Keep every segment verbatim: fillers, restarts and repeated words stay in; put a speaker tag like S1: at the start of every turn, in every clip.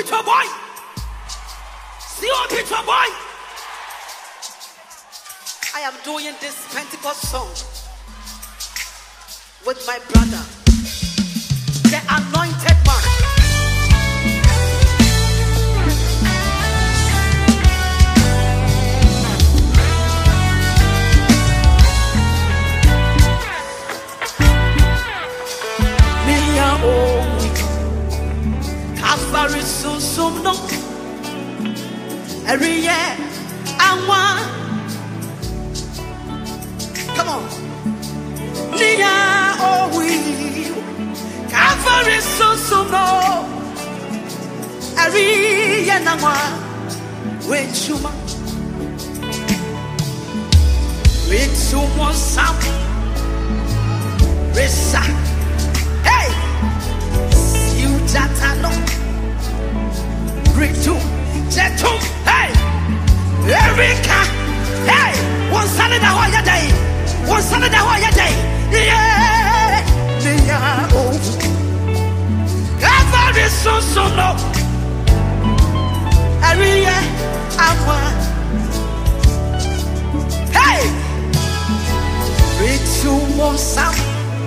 S1: Peter boy. See you, Peter boy. I am doing this Pentecost song with my brother, the anointed man. Calvary so so no. Every year I want. Come on. Nia oh we. Calvary so so no. Every year I want. Wait you man. Wait you want some. Resa. Hey. You jatano. Ritu. Jetum. Hey. Erika. Hey. One Sunday that one day. One Sunday that one day. Yeah. Yeah. Oh. Every so so no. Every year I want. Hey. Ritu Monsam.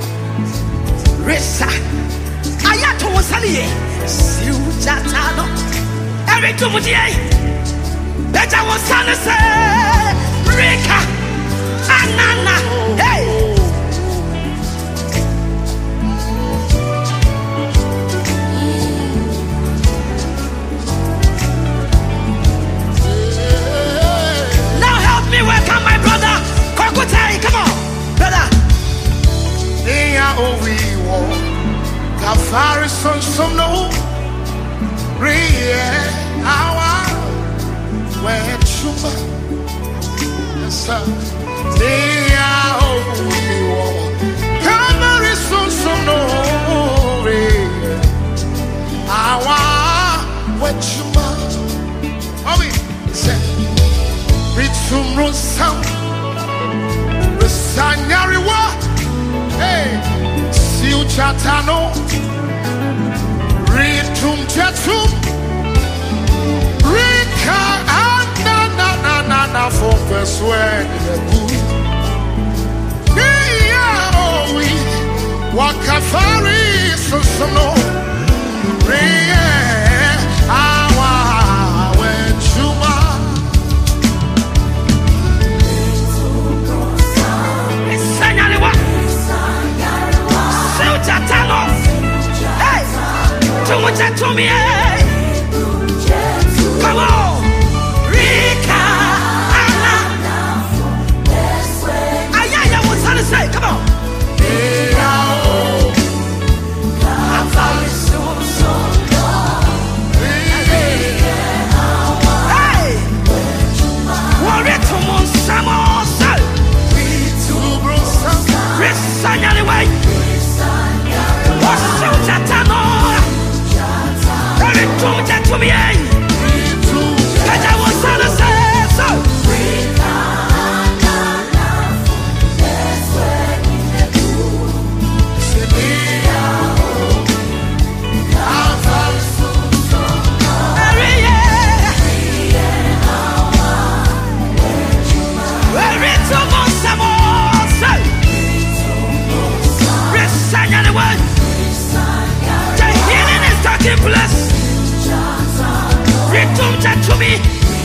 S1: Risa. Ayato Monsaliye. Siu Jatano. Every two months, better was son say, Rika, Anana, hey. Now help me welcome my brother, Kokotai, come on, brother.
S2: They are all we want. Kafari son some no. Real hour when Chuma they are all Calvary so so no real hour when Chuma oh we say Ritum Rosam Resanyari wa hey Siu Chatano Ritum Jatum Rika na na na na na for persuade the good. Yeah, oh we Wakafari so so no. Yeah, awa when Chuma.
S1: Sanyaliwa. Sujatano. Hey. Tumuja tumi. Come on, Rika, Anna. Ayaya, what's that to say? Come on. Hey, worry to Monsamo, sir. Risanyali way. What's so Jatano? Worry to me, eh? I was on the same so. The healing is taking place. Return to me.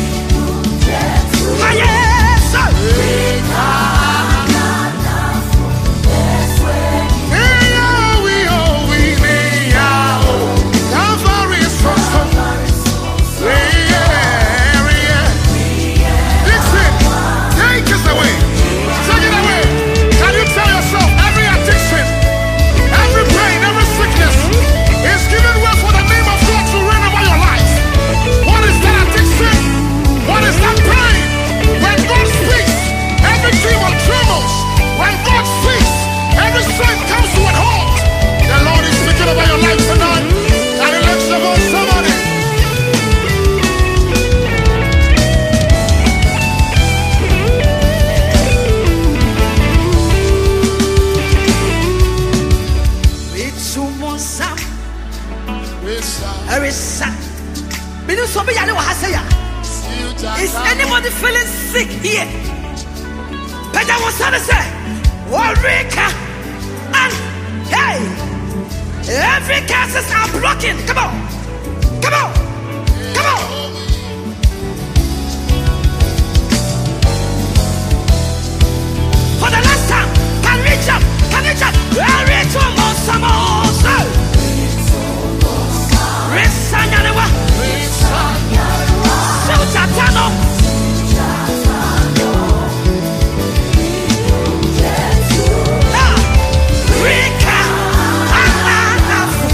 S1: My yes, Is anybody feeling sick here? Peter was trying to say, Warika, and hey, every cases are blocking. Come on, come on, come on. For the last time, can we jump? Can we jump? Very to Monsamosa. Rissanyawa. Sujatano. Rika. Ananafu.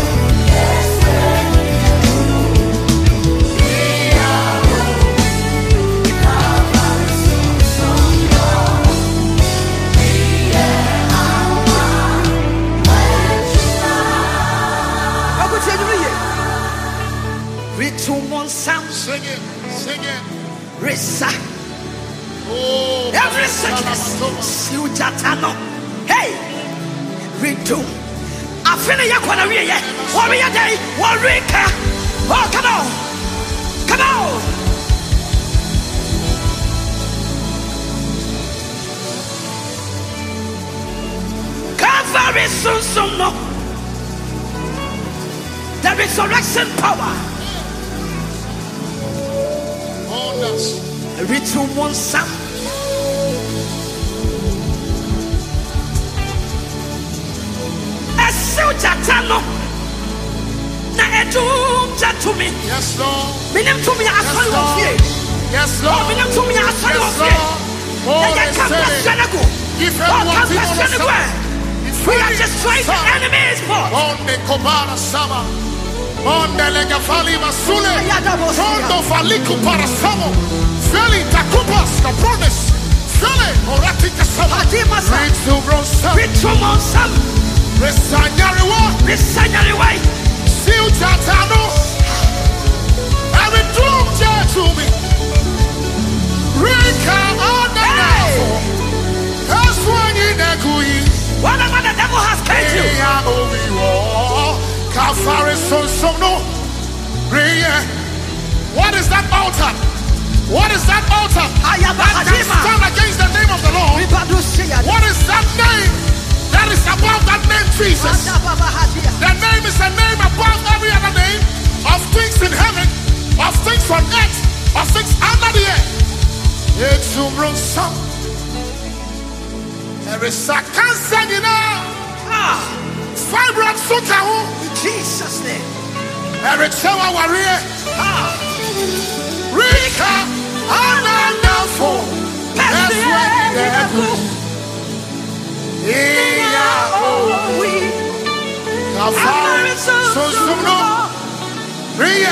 S2: Sing it, sing it.
S1: Risa.
S2: Oh,
S1: Every sickness. Sujatano. Hey. Redo. I feel you want to read it. Warrior day. Warrior. Oh, come on. Come on. Calvary soon, soon, no. The resurrection power. Ritu Monsa. Esujatano. Na edu jatumi.
S2: Yes, Lord.
S1: Minim to me
S2: Yes,
S1: asori
S2: Lord.
S1: ofie.
S2: Yes,
S1: Oh,
S2: Lord.
S1: minim to me asori
S2: Yes,
S1: ofie.
S2: Lord. Oh,
S1: Ya
S2: they
S1: kampa
S2: say,
S1: senego.
S2: if
S1: Oh,
S2: anyone
S1: kampa
S2: think on the
S1: senego.
S2: side,
S1: We are destroying the enemy's force.
S2: Onde Kobara Sama. Onde Legafali Masule.
S1: Ayadabosia.
S2: Tondo Faliku Parasamo. Feli Takupas Capronis. Feli Oratica Sama.
S1: Adimasa.
S2: Ritu Brosa.
S1: Ritu Monsa.
S2: Resanyariwa.
S1: Risanyariwa.
S2: Siu Jatano. Every doom to me. Rika on the
S1: Hey.
S2: That's when you negui.
S1: Whatever the devil has caged you.
S2: What is that altar? What is that altar? That can stand against the name of the Lord. What is that name? That is above that name, Jesus. The name is a name above every other name of things in heaven, of things on earth, of things under the earth. It's some. There is a cancer, you know.
S1: Ah,
S2: Fibroid Sutahu.
S1: in Jesus' name.
S2: Eric Sewa Warrior.
S1: Ah,
S2: Rika. Anandafo. That's when they go. Yeah.
S1: oh, we.
S2: Kafar. So Sumno. Ria.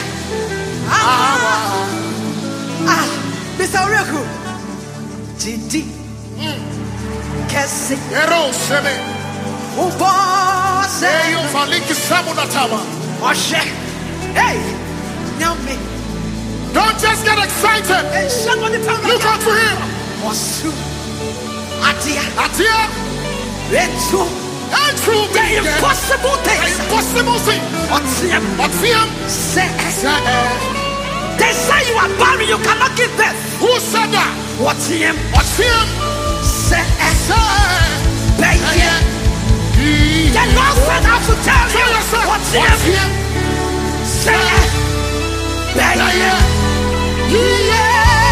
S1: Ah, ah, Mister Oreku. Gidi. Kesi.
S2: Ero Seme.
S1: Ubose.
S2: Eyo Faliki Samunatama.
S1: Oshe. Hey, Nyami.
S2: Don't just get excited.
S1: Hey, somebody tell me.
S2: Look out for him.
S1: Osu. Adia.
S2: Atia.
S1: Retu.
S2: And true
S1: The
S2: being.
S1: impossible things.
S2: Impossible thing.
S1: Otiam.
S2: What's him?
S1: Say.
S2: Say,
S1: They say you are barren, you cannot give birth.
S2: who said that?
S1: Otiam.
S2: What's him?
S1: Say.
S2: Say,
S1: Baby. The Lord said I should tell you. Otiam.
S2: What's him?
S1: Say. Baby. Yeah.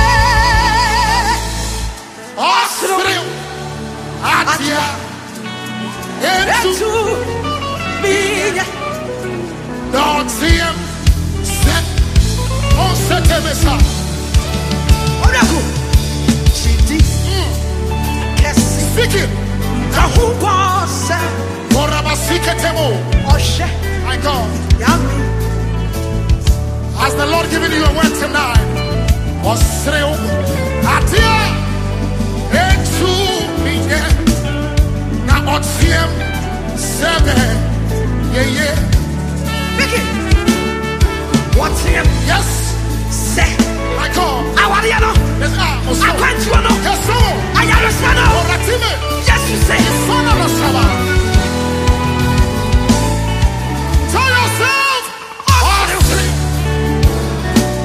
S2: Ostrio. Atia. Into.
S1: Retu. Minya.
S2: Don't see him. Set. On set him.
S1: Oreku. Gidi. Kesi.
S2: Speak it.
S1: Kahubose.
S2: Korabasiketemo.
S1: Oshe.
S2: My God.
S1: Yami.
S2: Has the Lord given you a word tonight? Ostrio. Atia. Into. Minya. Na otiem. Sebe. Yeah, yeah.
S1: Mickey. What's him?
S2: Yes.
S1: Say.
S2: My God.
S1: Awariano.
S2: Yes, ah. Oso.
S1: Akwantuano.
S2: Yes, so.
S1: Ayarosano.
S2: Oratime.
S1: Yes, you say.
S2: Son of a Saba. Tell yourself. Ostrio.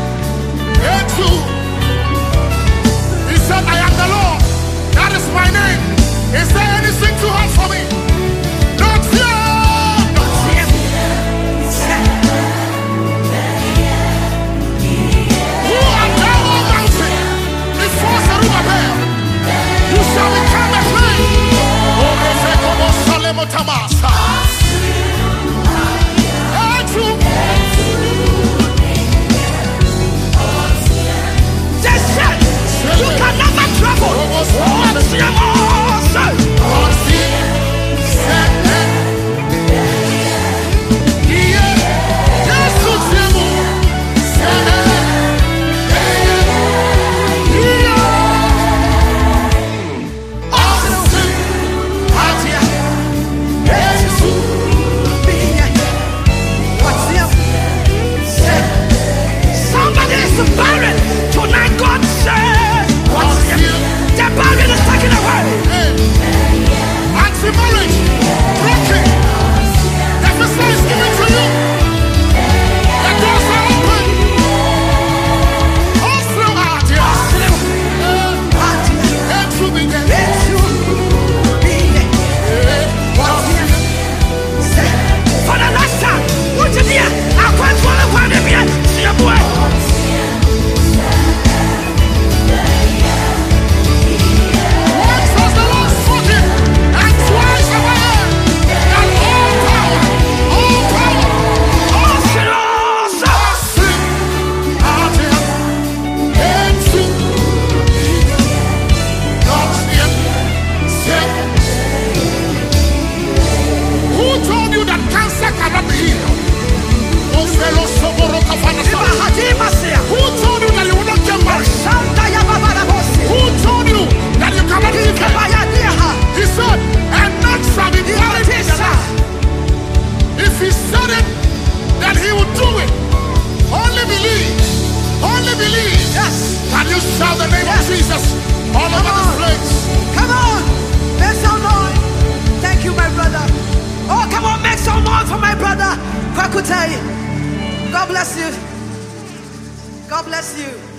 S2: Jesus all over this place.
S1: Come on, make some noise. Thank you, my brother. Oh, come on, make some noise for my brother Kwakutai. God bless you. God bless you.